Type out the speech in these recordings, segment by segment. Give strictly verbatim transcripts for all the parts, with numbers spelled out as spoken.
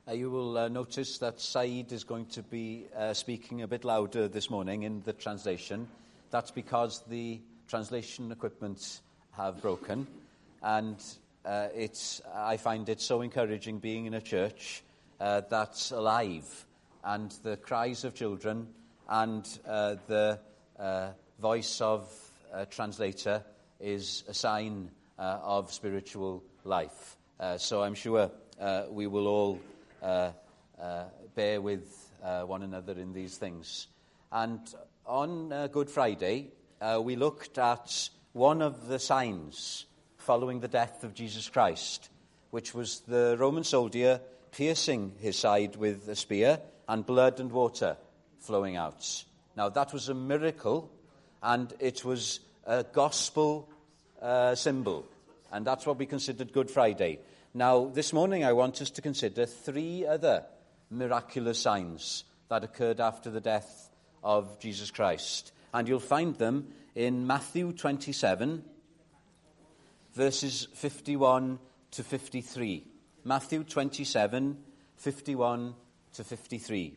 Uh, you will uh, notice that Saeed is going to be uh, speaking a bit louder this morning in the translation. That's because the translation equipment have broken, and uh, it's, I find it so encouraging being in a church uh, that's alive, and the cries of children and uh, the uh, voice of a translator is a sign uh, of spiritual life. Uh, so I'm sure uh, we will all uh, uh, bear with uh, one another in these things. And on uh, Good Friday, uh, we looked at one of the signs following the death of Jesus Christ, which was the Roman soldier piercing his side with a spear and blood and water flowing out. Now, that was a miracle, and it was a gospel uh, symbol, and that's what we considered Good Friday. Now, this morning I want us to consider three other miraculous signs that occurred after the death of Jesus Christ. And you'll find them in Matthew twenty-seven, verses fifty-one to fifty-three. Matthew twenty-seven, fifty-one to fifty-three.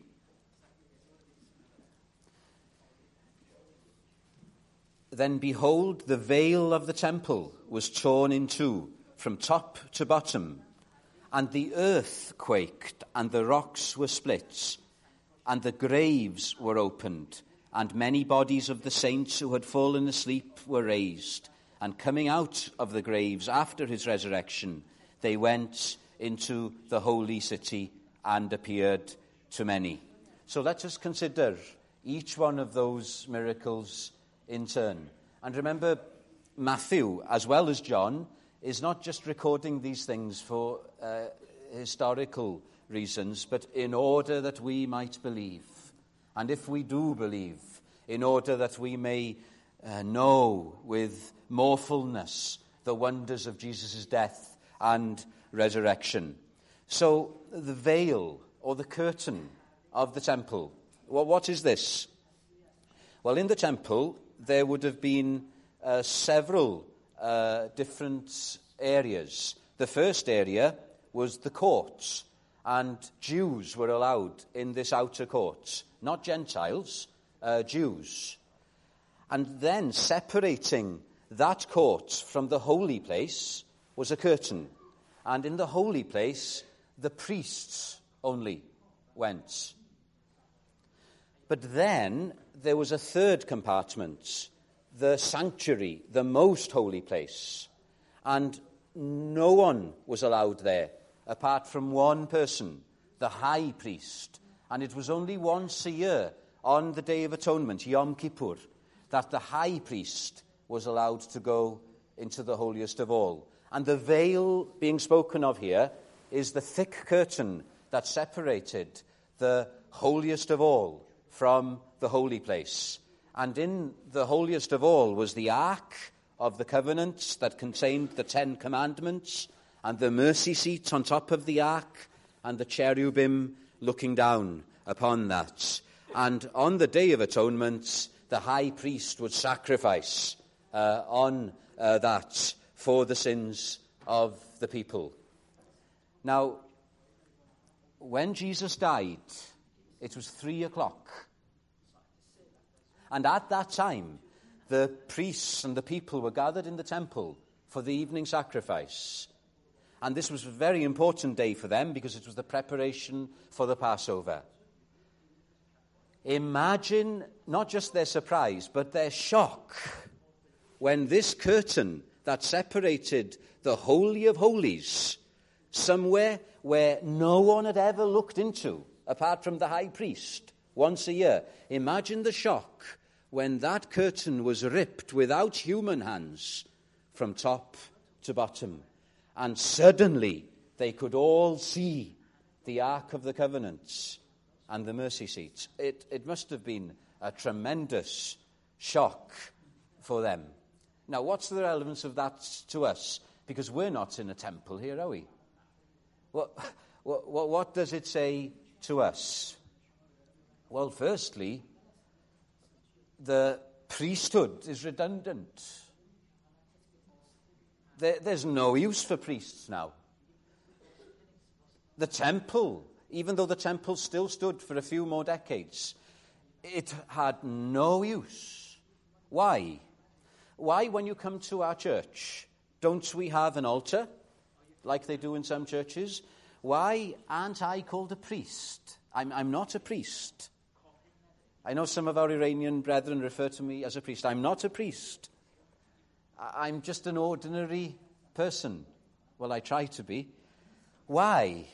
Then behold, the veil of the temple was torn in two, from top to bottom, and the earth quaked, and the rocks were split, and the graves were opened, and many bodies of the saints who had fallen asleep were raised. And coming out of the graves after his resurrection, they went into the holy city and appeared to many. So let us consider each one of those miracles in turn. And remember, Matthew, as well as John, is not just recording these things for uh, historical reasons, but in order that we might believe. And if we do believe, in order that we may uh, know with more fullness the wonders of Jesus' death and resurrection. So the veil, or the curtain of the temple, well, what is this? Well, in the temple, there would have been uh, several uh, different areas. The first area was the court, and Jews were allowed in this outer court, not Gentiles, uh, Jews. And then separating that court from the holy place was a curtain, and in the holy place, the priests only went. But then there was a third compartment, the sanctuary, the most holy place. And no one was allowed there apart from one person, the high priest. And it was only once a year on the Day of Atonement, Yom Kippur, that the high priest was allowed to go into the holiest of all. And the veil being spoken of here is the thick curtain that separated the holiest of all from the holy place. And in the holiest of all was the Ark of the Covenant that contained the Ten Commandments, and the mercy seat on top of the Ark, and the cherubim looking down upon that. And on the Day of Atonement, the high priest would sacrifice uh, on uh, that for the sins of the people. Now, when Jesus died, it was three o'clock. And at that time, the priests and the people were gathered in the temple for the evening sacrifice. And this was a very important day for them because it was the preparation for the Passover. Imagine not just their surprise, but their shock when this curtain that separated the Holy of Holies, somewhere where no one had ever looked into, apart from the high priest, once a year. Imagine the shock when that curtain was ripped without human hands from top to bottom. And suddenly they could all see the Ark of the Covenant and the mercy seat. It, it must have been a tremendous shock for them. Now, what's the relevance of that to us? Because we're not in a temple here, are we? What, what, what does it say to us? Well, firstly, the priesthood is redundant. There, there's no use for priests now. The temple even though the temple still stood for a few more decades, it had no use. Why? Why, when you come to our church, don't we have an altar, like they do in some churches? Why aren't I called a priest? I'm, I'm not a priest. I know some of our Iranian brethren refer to me as a priest. I'm not a priest. I'm just an ordinary person. Well, I try to be. Why?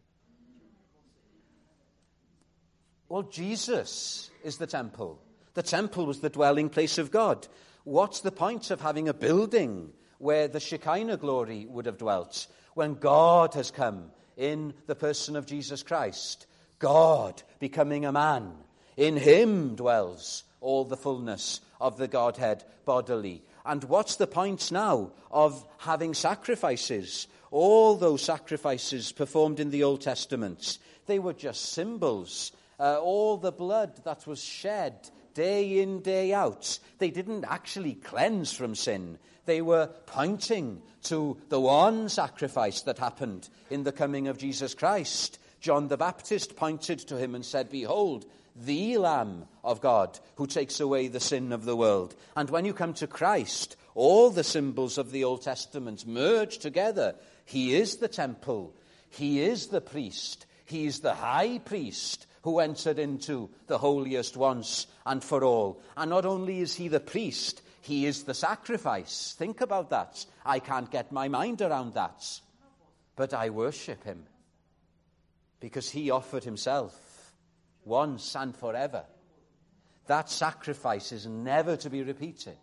Well, Jesus is the temple. The temple was the dwelling place of God. What's the point of having a building where the Shekinah glory would have dwelt when God has come in the person of Jesus Christ? God becoming a man. In him dwells all the fullness of the Godhead bodily. And what's the point now of having sacrifices? All those sacrifices performed in the Old Testament, they were just symbols. Uh, all the blood that was shed day in, day out, they didn't actually cleanse from sin. They were pointing to the one sacrifice that happened in the coming of Jesus Christ. John the Baptist pointed to him and said, "Behold, the Lamb of God who takes away the sin of the world." And when you come to Christ, all the symbols of the Old Testament merge together. He is the temple. He is the priest. He is the high priest who entered into the holiest once and for all. And not only is he the priest, he is the sacrifice. Think about that. I can't get my mind around that. But I worship him because he offered himself once and forever. That sacrifice is never to be repeated.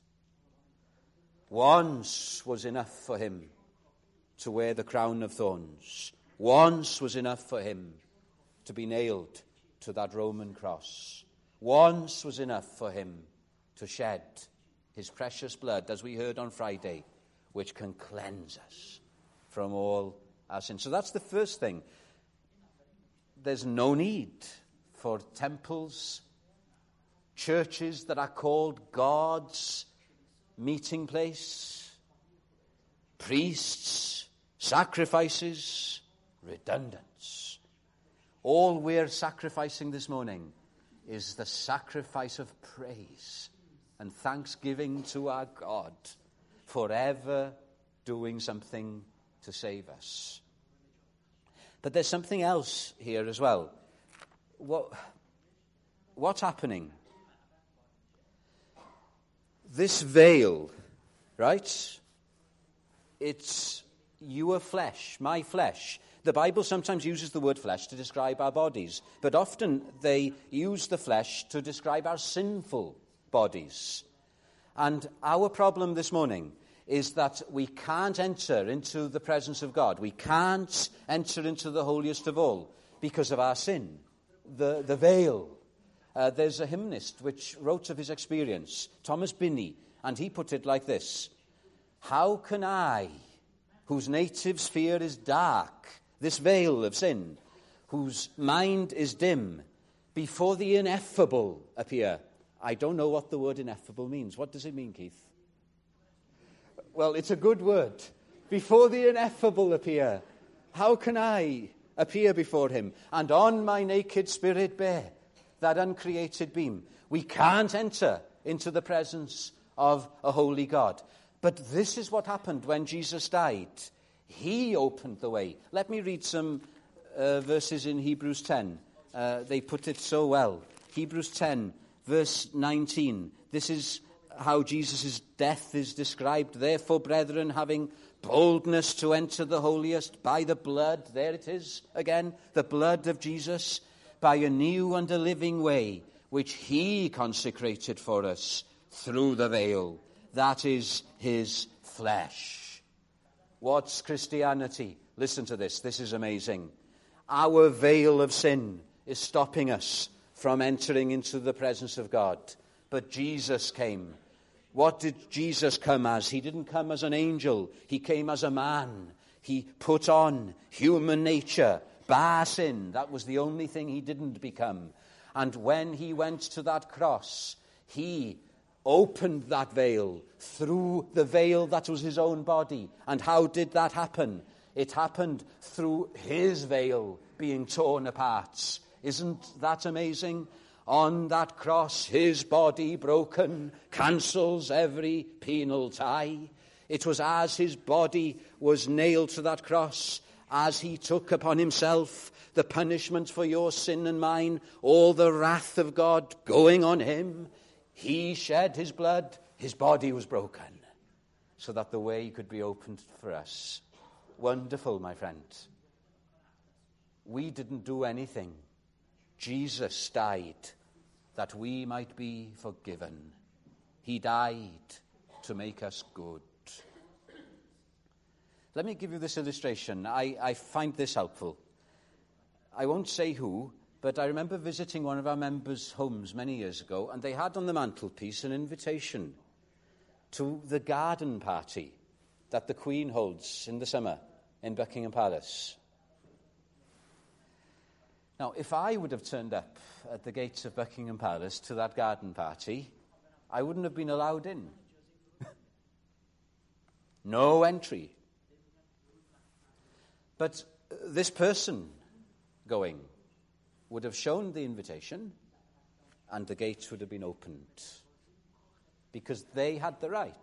Once was enough for him to wear the crown of thorns. Once was enough for him to be nailed to that Roman cross. Once was enough for him to shed his precious blood, as we heard on Friday, which can cleanse us from all our sins. So that's the first thing. There's no need for temples, churches that are called God's meeting place, priests, sacrifices, redundance. All we're sacrificing this morning is the sacrifice of praise and thanksgiving to our God for ever doing something to save us. But there's something else here as well. What, what's happening? This veil, right? It's your flesh, my flesh. The Bible sometimes uses the word flesh to describe our bodies, but often they use the flesh to describe our sinful bodies. And our problem this morning is that we can't enter into the presence of God. We can't enter into the holiest of all because of our sin. The, the veil. Uh, there's a hymnist which wrote of his experience, Thomas Binney, and he put it like this: "How can I, whose native sphere is dark, this veil of sin, whose mind is dim, before the ineffable appear?" I don't know what the word ineffable means. What does it mean, Keith? Well, it's a good word. Before the ineffable appear, how can I appear before him, and on my naked spirit bear that uncreated beam? We can't enter into the presence of a holy God. But this is what happened when Jesus died. He opened the way. Let me read some uh, verses in Hebrews ten. Uh, they put it so well. Hebrews ten, verse nineteen. This is how Jesus' death is described. "Therefore, brethren, having boldness to enter the holiest by the blood," there it is again, the blood of Jesus, "by a new and a living way, which he consecrated for us through the veil, that is his flesh." What's Christianity? Listen to this. This is amazing. Our veil of sin is stopping us from entering into the presence of God. But Jesus came. What did Jesus come as? He didn't come as an angel. He came as a man. He put on human nature, bar sin. That was the only thing he didn't become. And when he went to that cross, he opened that veil through the veil that was his own body. And how did that happen? It happened through his veil being torn apart. Isn't that amazing? On that cross, his body broken cancels every penal tie. It was as his body was nailed to that cross, as he took upon himself the punishment for your sin and mine, all the wrath of God going on him. He shed his blood, his body was broken, so that the way could be opened for us. Wonderful, my friend. We didn't do anything. Jesus died that we might be forgiven. He died to make us good. Let me give you this illustration. I, I find this helpful. I won't say who, but I remember visiting one of our members' homes many years ago, and they had on the mantelpiece an invitation to the garden party that the Queen holds in the summer in Buckingham Palace. Now, if I would have turned up at the gates of Buckingham Palace to that garden party, I wouldn't have been allowed in. No entry. But this person going would have shown the invitation, and the gates would have been opened, because they had the right.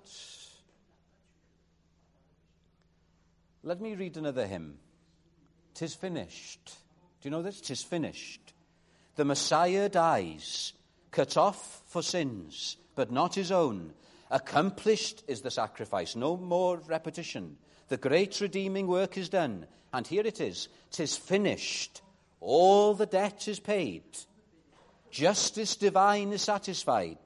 Let me read another hymn. "'Tis finished." Do you know this? "'Tis finished. The Messiah dies, cut off for sins, but not his own. Accomplished is the sacrifice, no more repetition. The great redeeming work is done, and here it is. 'Tis finished. All the debt is paid. Justice divine is satisfied.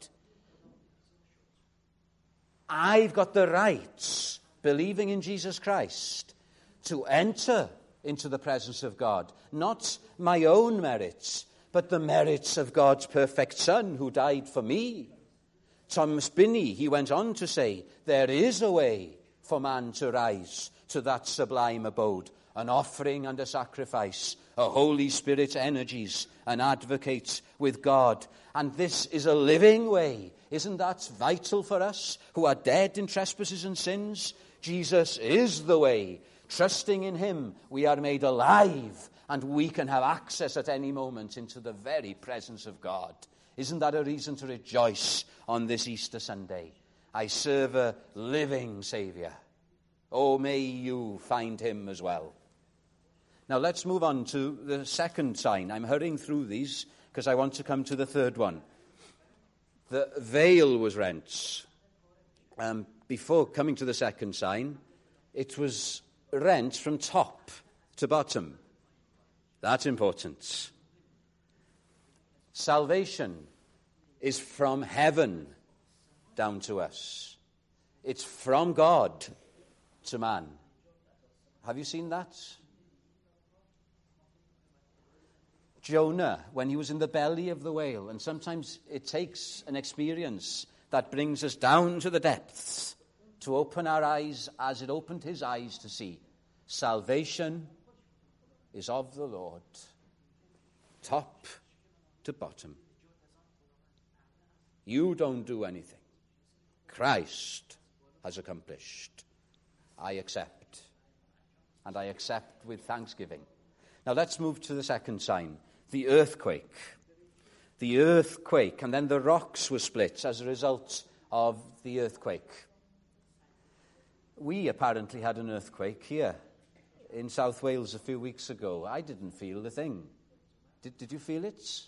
I've got the right, believing in Jesus Christ, to enter into the presence of God. Not my own merits, but the merits of God's perfect Son who died for me." Thomas Binney, he went on to say, "There is a way for man to rise to that sublime abode, an offering and a sacrifice, a Holy Spirit energies, an advocate with God. And this is a living way. Isn't that vital for us who are dead in trespasses and sins? Jesus is the way. Trusting in him, we are made alive, and we can have access at any moment into the very presence of God. Isn't that a reason to rejoice on this Easter Sunday? I serve a living Saviour. Oh, may you find him as well. Now let's move on to the second sign. I'm hurrying through these because I want to come to the third one. The veil was rent. Um, before coming to the second sign, it was rent from top to bottom. That's important. Salvation is from heaven down to us. It's from God to man. Have you seen that? Jonah, when he was in the belly of the whale, and sometimes it takes an experience that brings us down to the depths to open our eyes as it opened his eyes to see. Salvation is of the Lord, top to bottom. You don't do anything. Christ has accomplished. I accept. And I accept with thanksgiving. Now let's move to the second sign, the earthquake. The earthquake, and then the rocks were split as a result of the earthquake. We apparently had an earthquake here in South Wales a few weeks ago. I didn't feel the thing. Did, did you feel it?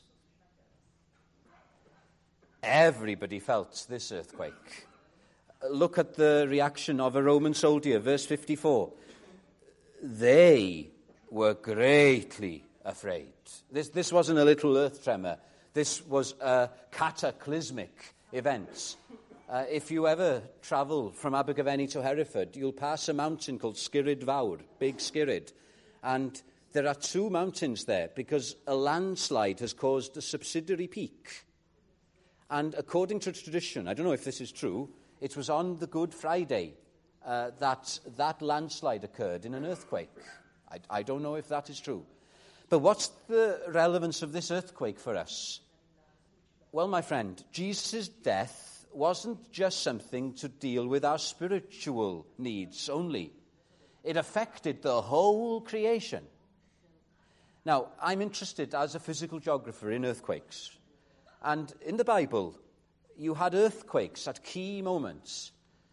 Everybody felt this earthquake. Look at the reaction of a Roman soldier, verse fifty-four. They were greatly afraid. This, this wasn't a little earth tremor. This was a cataclysmic event. Uh, if you ever travel from Abergavenny to Hereford, you'll pass a mountain called Skirrid Fawr, Big Skirrid. And there are two mountains there because a landslide has caused a subsidiary peak. And according to tradition, I don't know if this is true, it was on the Good Friday uh, that that landslide occurred in an earthquake. I, I don't know if that is true. But what's the relevance of this earthquake for us? Well, my friend, Jesus' death wasn't just something to deal with our spiritual needs only. It affected the whole creation. Now, I'm interested as a physical geographer in earthquakes. And in the Bible, you had earthquakes at key moments.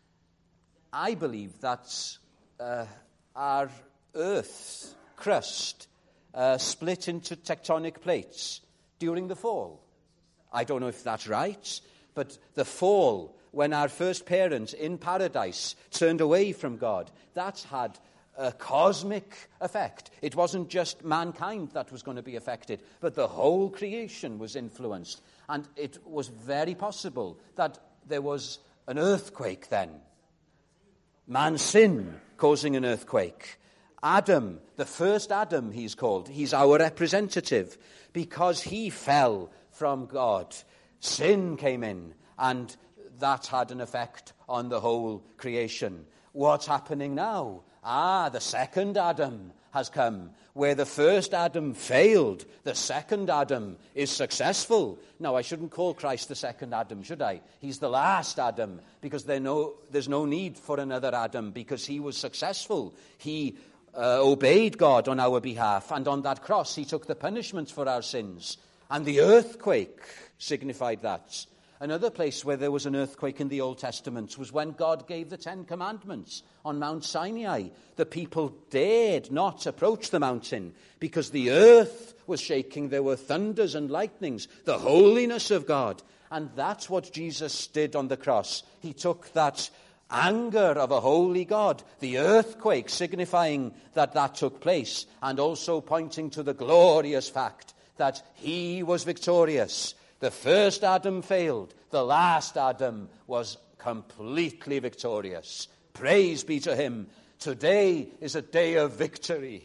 I believe that uh, our Earth's crust uh, split into tectonic plates during the fall. I don't know if that's right, but the fall, when our first parents in paradise turned away from God, that had a cosmic effect. It wasn't just mankind that was going to be affected, but the whole creation was influenced. And it was very possible that there was an earthquake then. Man's sin causing an earthquake. Adam, the first Adam he's called, he's our representative. Because he fell from God, sin came in, and that had an effect on the whole creation. What's happening now? Ah, the second Adam has come. Where the first Adam failed, the second Adam is successful. Now, I shouldn't call Christ the second Adam, should I? He's the last Adam, because there no, there's no need for another Adam, because he was successful. He uh, obeyed God on our behalf, and on that cross he took the punishment for our sins. And the earthquake signified that. Another place where there was an earthquake in the Old Testament was when God gave the Ten Commandments on Mount Sinai. The people dared not approach the mountain because the earth was shaking. There were thunders and lightnings, the holiness of God. And that's what Jesus did on the cross. He took that anger of a holy God, the earthquake, signifying that that took place, and also pointing to the glorious fact that he was victorious. The first Adam failed. The last Adam was completely victorious. Praise be to him. Today is a day of victory.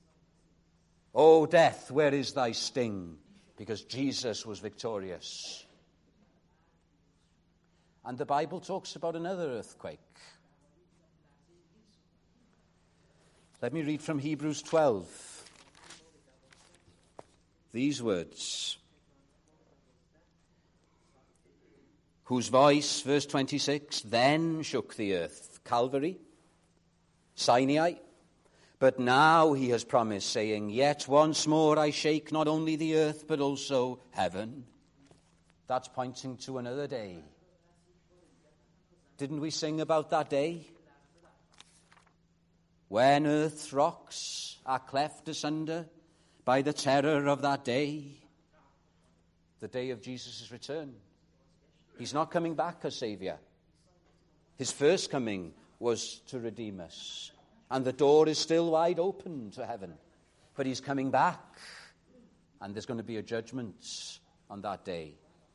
O death, where is thy sting? Because Jesus was victorious. And the Bible talks about another earthquake. Let me read from Hebrews twelve. These words. Whose voice, verse twenty-six, then shook the earth. Calvary, Sinai. But now he has promised, saying, yet once more I shake not only the earth, but also heaven. That's pointing to another day. Didn't we sing about that day? When earth's rocks are cleft asunder by the terror of that day, the day of Jesus' return. He's not coming back as Savior. His first coming was to redeem us. And the door is still wide open to heaven. But he's coming back. And there's going to be a judgment on that day.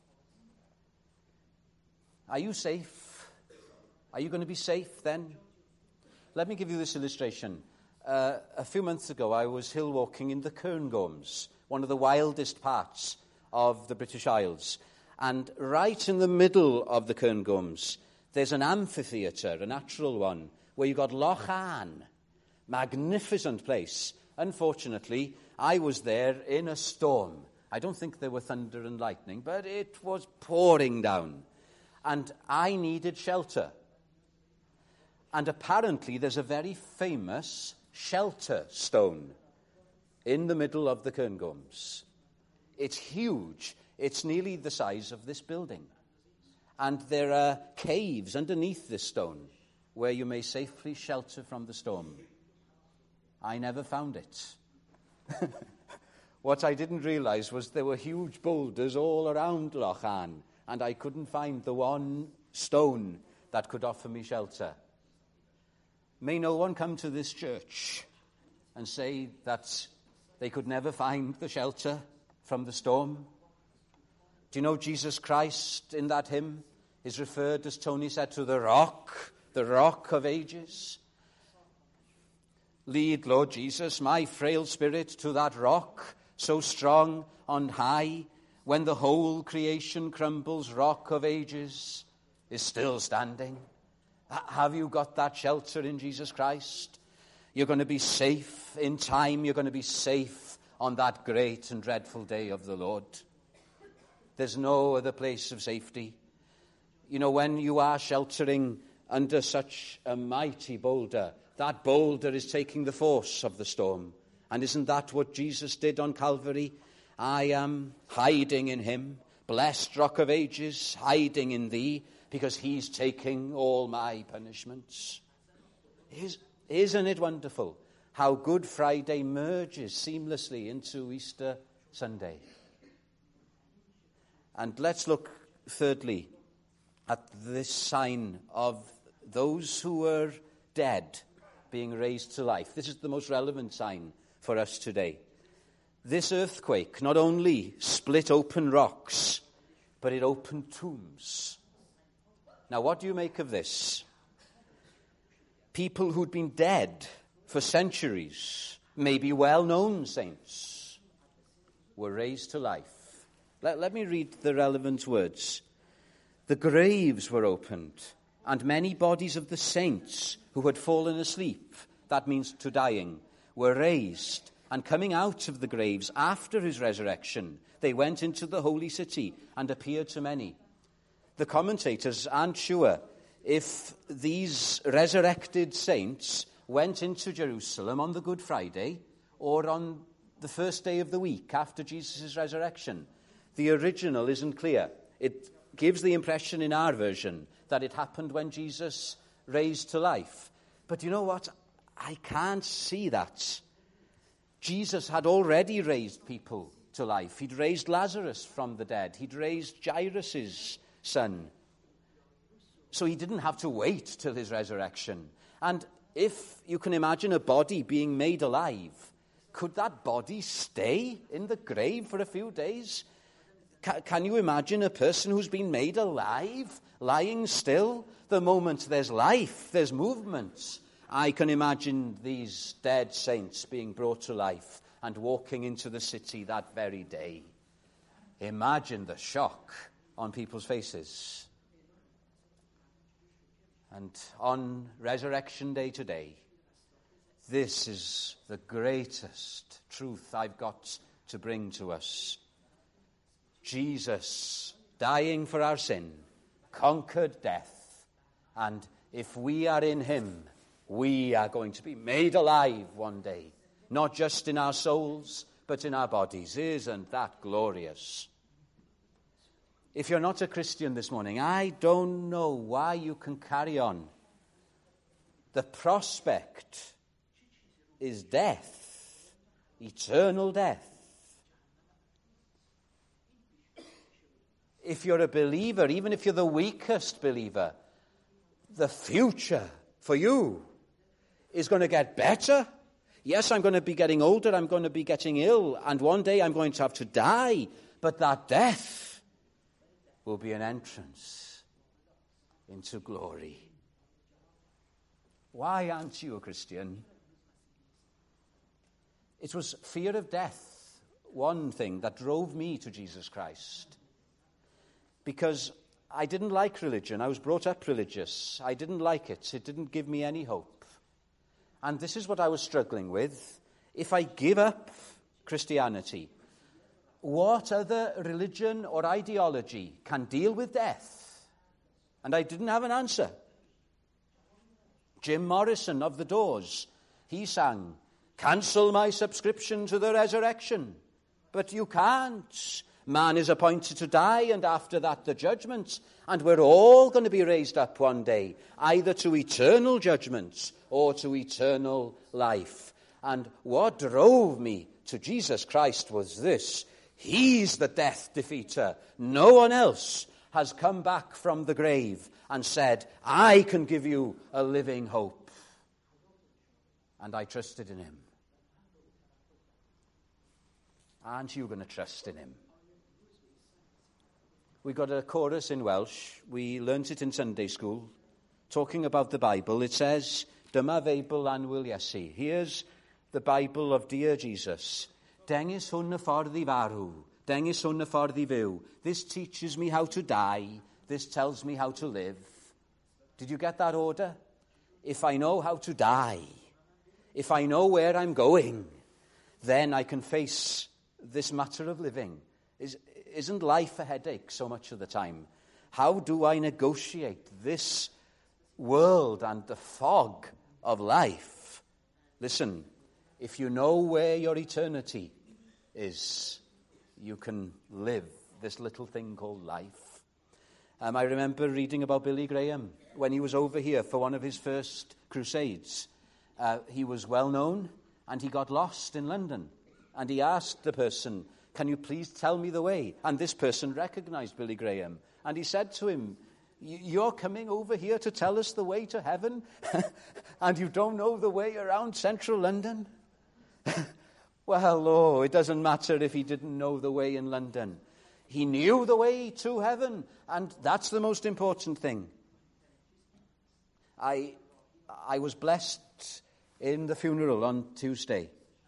Are you safe? Are you going to be safe then? Let me give you this illustration. Uh, a few months ago, I was hill walking in the Cairngorms, one of the wildest parts of the British Isles. And right in the middle of the Cairngorms, there's an amphitheatre, a natural one, where you've got Loch Ann. Magnificent place. Unfortunately, I was there in a storm. I don't think there were thunder and lightning, but it was pouring down. And I needed shelter. And apparently there's a very famous shelter stone in the middle of the Cairngorms. It's huge. It's nearly the size of this building. And there are caves underneath this stone where you may safely shelter from the storm. I never found it. What I didn't realize was there were huge boulders all around Loch Ann, and I couldn't find the one stone that could offer me shelter. May no one come to this church and say that they could never find the shelter from the storm. Do you know Jesus Christ in that hymn is referred, as Tony said, to the rock, the rock of ages? Lead, Lord Jesus, my frail spirit to that rock, so strong on high, when the whole creation crumbles, rock of ages is still standing. Have you got that shelter in Jesus Christ? You're going to be safe in time. You're going to be safe on that great and dreadful day of the Lord. There's no other place of safety. You know, when you are sheltering under such a mighty boulder, That boulder is taking the force of the storm. And isn't that what Jesus did on Calvary? I am hiding in him, blessed Rock of Ages, hiding in thee, because he's taking all my punishments. Is, isn't it wonderful how Good Friday merges seamlessly into Easter Sunday? And let's look, thirdly, at this sign of those who were dead being raised to life. This is the most relevant sign for us today. This earthquake not only split open rocks, but it opened tombs. Now, what do you make of this? People who'd been dead for centuries, maybe well-known saints, were raised to life. Let, let me read the relevant words. The graves were opened, and many bodies of the saints who had fallen asleep, that means to dying, were raised. And coming out of the graves after his resurrection, they went into the holy city and appeared to many. The commentators aren't sure if these resurrected saints went into Jerusalem on the Good Friday or on the first day of the week after Jesus' resurrection. The original isn't clear. It gives the impression in our version that it happened when Jesus raised to life. But you know what? I can't see that. Jesus had already raised people to life. He'd raised Lazarus from the dead. He'd raised Jairus' son. So he didn't have to wait till his resurrection. And if you can imagine a body being made alive, could that body stay in the grave for a few days? Ca- can you imagine a person who's been made alive, lying still? The moment there's life, there's movement. I can imagine these dead saints being brought to life and walking into the city that very day. Imagine the shock on people's faces. And on Resurrection Day today, this is the greatest truth I've got to bring to us. Jesus, dying for our sin, conquered death. And if we are in him, we are going to be made alive one day, not just in our souls, but in our bodies. Isn't that glorious? If you're not a Christian this morning, I don't know why you can carry on. The prospect is death, eternal death. If you're a believer, even if you're the weakest believer, the future for you is going to get better. Yes, I'm going to be getting older, I'm going to be getting ill, and one day I'm going to have to die. But that death will be an entrance into glory. Why aren't you a Christian? It was fear of death, one thing that drove me to Jesus Christ. Because I didn't like religion. I was brought up religious. I didn't like it. It didn't give me any hope. And this is what I was struggling with. If I give up Christianity, what other religion or ideology can deal with death? And I didn't have an answer. Jim Morrison of The Doors, he sang, "Cancel my subscription to the resurrection." But you can't. Man is appointed to die, and after that the judgment. And we're all going to be raised up one day, either to eternal judgment or to eternal life. And what drove me to Jesus Christ was this: he's the death defeater. No one else has come back from the grave and said, I can give you a living hope. And I trusted in him. Aren't you going to trust in him? We got a chorus in Welsh. We learnt it in Sunday school, talking about the Bible. It says, Dyma Feibl annwyl Iesu. Here's the Bible of dear Jesus. Dengys hwn y ffordd I farw. Dengys hwn y ffordd I fyw. This teaches me how to die. This tells me how to live. Did you get that order? If I know how to die, if I know where I'm going, then I can face this matter of living. Is Isn't life a headache so much of the time? How do I negotiate this world and the fog of life. Listen, if you know where your eternity is, you can live this little thing called life. Um, I remember reading about Billy Graham when he was over here for one of his first crusades. Uh, he was well known, and he got lost in London. And he asked the person, "Can you please tell me the way?" And this person recognized Billy Graham. And he said to him, "You're coming over here to tell us the way to heaven? And you don't know the way around central London?" Well, oh, it doesn't matter if he didn't know the way in London. He knew the way to heaven, and that's the most important thing. I, I was blessed in the funeral on Tuesday.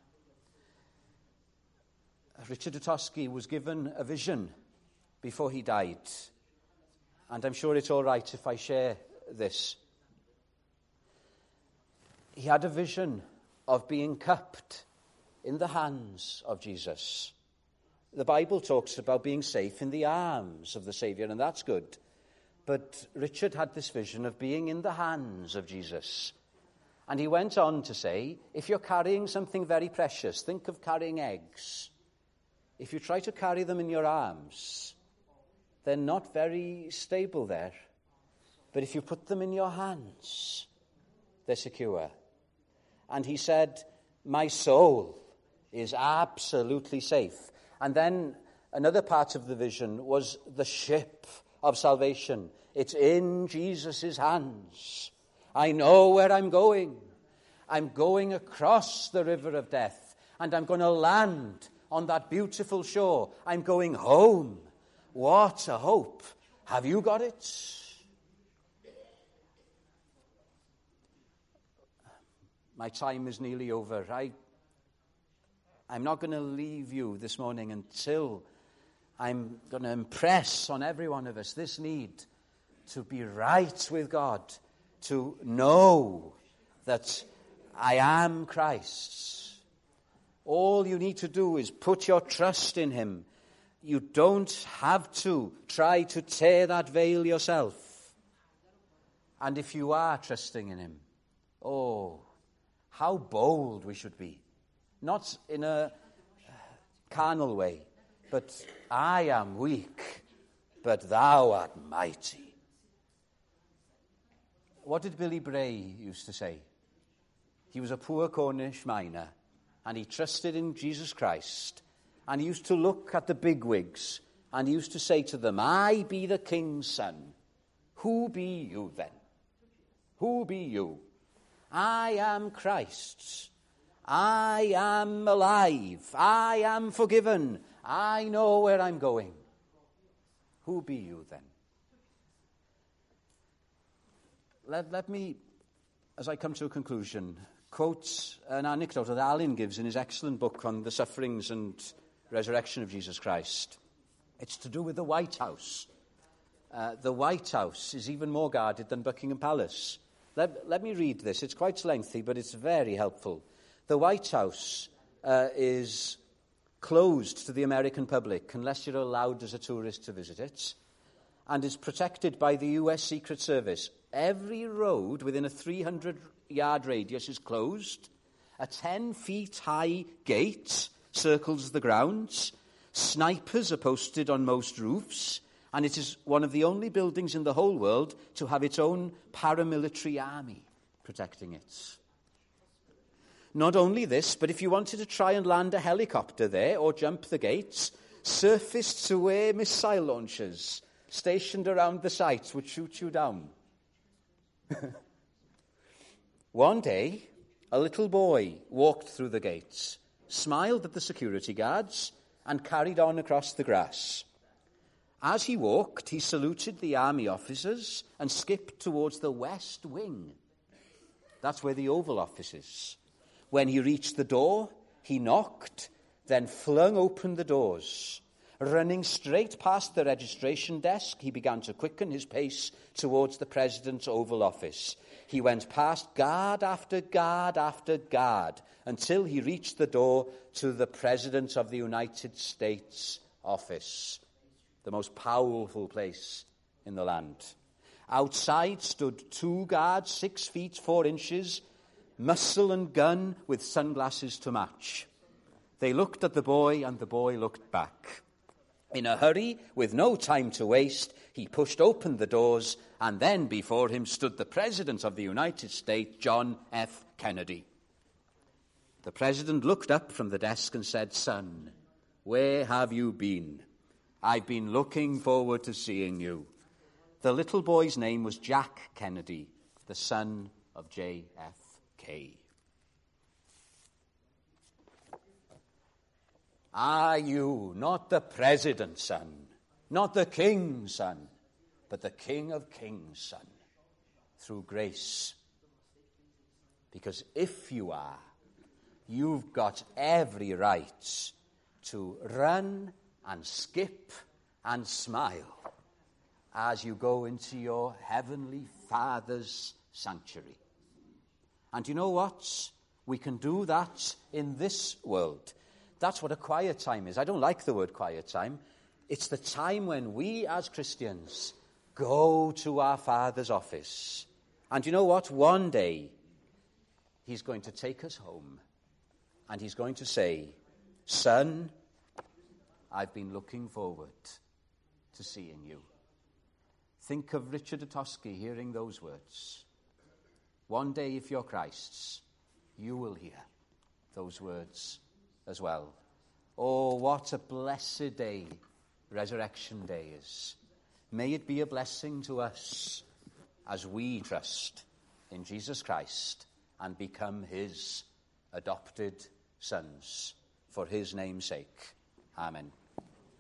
Richard Dutowski was given a vision before he died, and I'm sure it's all right if I share this. He had a vision of being cupped in the hands of Jesus. The Bible talks about being safe in the arms of the Savior, and that's good. But Richard had this vision of being in the hands of Jesus. And he went on to say, if you're carrying something very precious, think of carrying eggs. If you try to carry them in your arms, they're not very stable there. But if you put them in your hands, they're secure. And he said, my soul is absolutely safe. And then another part of the vision was the ship of salvation. It's in Jesus' hands. I know where I'm going. I'm going across the river of death, and I'm going to land on that beautiful shore. I'm going home. What a hope. Have you got it? My time is nearly over. I, I'm not going to leave you this morning until I'm going to impress on every one of us this need to be right with God, to know that I am Christ's. All you need to do is put your trust in him. You don't have to try to tear that veil yourself. And if you are trusting in him, oh, how bold we should be. Not in a carnal way, but I am weak, but thou art mighty. What did Billy Bray used to say? He was a poor Cornish miner, and he trusted in Jesus Christ. And he used to look at the bigwigs, and he used to say to them, I be the king's son. Who be you then? Who be you? I am Christ's. I am alive. I am forgiven. I know where I'm going. Who be you then? Let, let me, as I come to a conclusion, quote an anecdote that Alan gives in his excellent book on the sufferings and resurrection of Jesus Christ. It's to do with the White House. Uh, the White House is even more guarded than Buckingham Palace. Let, let me read this. It's quite lengthy, but it's very helpful. The White House uh, is closed to the American public unless you're allowed as a tourist to visit it, and is protected by the U S Secret Service. Every road within a three hundred yard radius is closed. A ten feet high gate circles the grounds. Snipers are posted on most roofs. And it is one of the only buildings in the whole world to have its own paramilitary army protecting it. Not only this, but if you wanted to try and land a helicopter there or jump the gates, surface-to-air missile launchers stationed around the site would shoot you down. One day, a little boy walked through the gates, smiled at the security guards, and carried on across the grass. As he walked, he saluted the army officers and skipped towards the west wing. That's where the Oval Office is. When he reached the door, he knocked, then flung open the doors. Running straight past the registration desk, he began to quicken his pace towards the President's Oval Office. He went past guard after guard after guard until he reached the door to the President of the United States office, the most powerful place in the land. Outside stood two guards, six feet, four inches, muscle and gun with sunglasses to match. They looked at the boy, and the boy looked back. In a hurry, with no time to waste, he pushed open the doors, and then before him stood the President of the United States, John F. Kennedy. The President looked up from the desk and said, "Son, where have you been? I've been looking forward to seeing you." The little boy's name was Jack Kennedy, the son of J F K. Are you not the President's son, not the King's son, but the King of Kings' son, through grace? Because if you are, you've got every right to run and skip and smile as you go into your heavenly Father's sanctuary. And you know what? We can do that in this world. That's what a quiet time is. I don't like the word quiet time. It's the time when we as Christians go to our Father's office. And you know what? One day, he's going to take us home. And he's going to say, "Son, I've been looking forward to seeing you." Think of Richard Otoski hearing those words. One day, if you're Christ's, you will hear those words as well. Oh, what a blessed day Resurrection Day is. May it be a blessing to us as we trust in Jesus Christ and become his adopted sons for his name's sake. Amen.